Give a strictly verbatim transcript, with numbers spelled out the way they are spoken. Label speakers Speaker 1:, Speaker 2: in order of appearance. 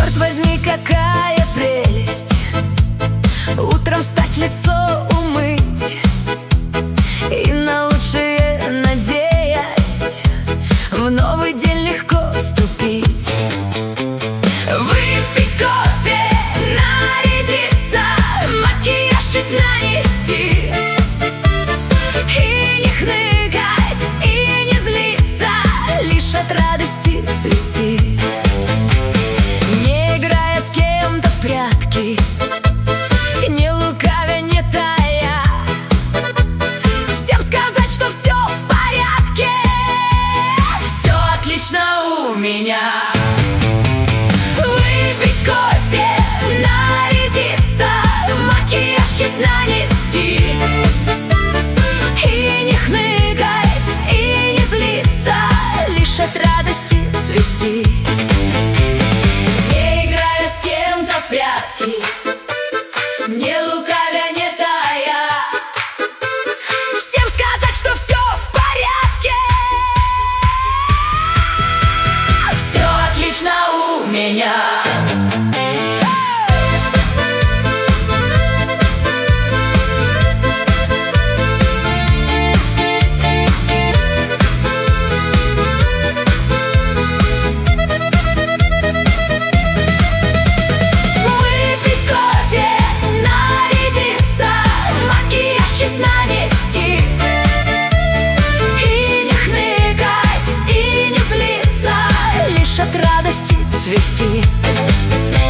Speaker 1: Черт возьми, какая прелесть утром встать, лицо умыть и на лучшее надеясь в новый день легко ступить. Выпить кофе, нарядиться, макияж чуть нанести и не хныкать, и не злиться, лишь от радости цвести. Не играя с кем-то в прятки, не лукавя, не тая, всем сказать, что все в порядке, все отлично у меня. Выпить кофе, нарядиться, макияж чуть нанести и не хныкать, и не злиться, лишь от радости цвести. Не играя с кем-то в прятки, не лукавя, не тая, всем сказать, что все в порядке, все отлично у меня. От радости цвести.